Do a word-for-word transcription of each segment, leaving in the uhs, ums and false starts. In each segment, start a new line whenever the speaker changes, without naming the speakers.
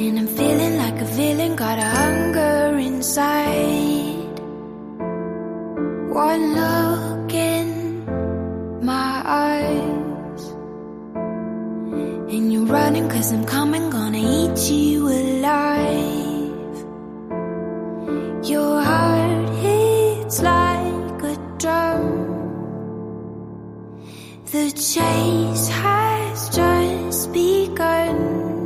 And I'm feeling like a villain, got a hunger inside. One look in my eyes, and you're running 'cause I'm coming, gonna eat you alive. Your heart hits like a drum. The chase has just begun.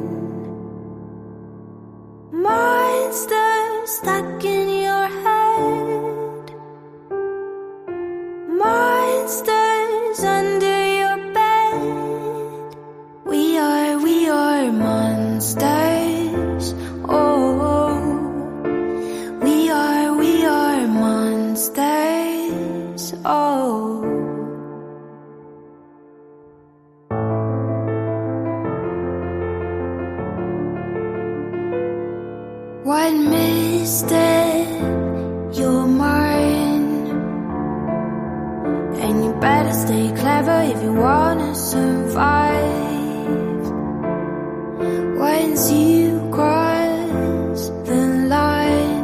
Monsters stuck in your head, monsters under your bed. We are, we are monsters. Oh, we are, we are monsters. Oh. One misstep, you're mine. And you better stay clever if you wanna survive. Once you cross the line,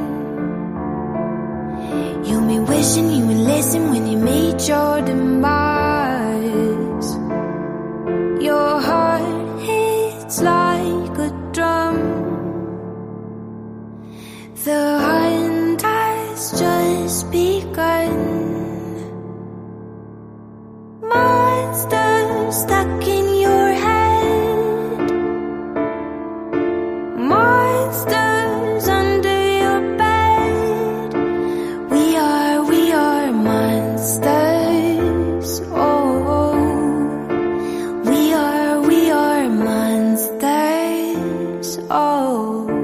you'll be wishing you would listen when you meet your demise. Your heart hits like a drum. The hunt has just begun. Monsters stuck in your head, monsters under your bed. We are, we are monsters. Oh, we are, we are monsters. Oh.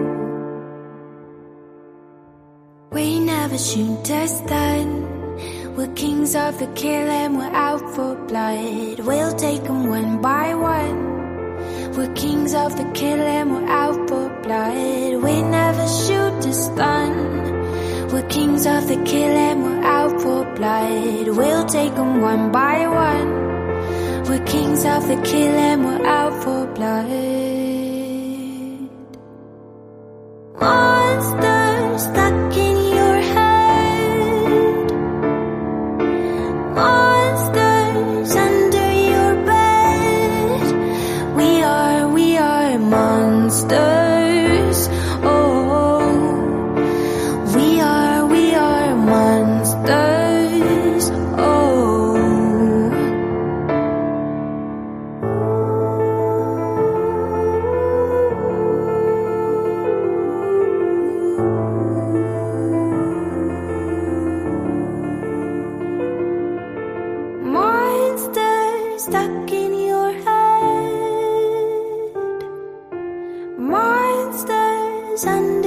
We never shoot a stun. We're kings of the kill and we're out for blood. We'll take them one by one. We're kings of the kill and we're out for blood. We never shoot a stun. We're kings of the kill and we're out for blood. We'll take them one by one. We're kings of the kill and we're out for blood. Monsters stuck in your head, monsters under your bed. We are, we are monsters. Oh, we are, we are monsters. Oh. Stuck in your head, monsters under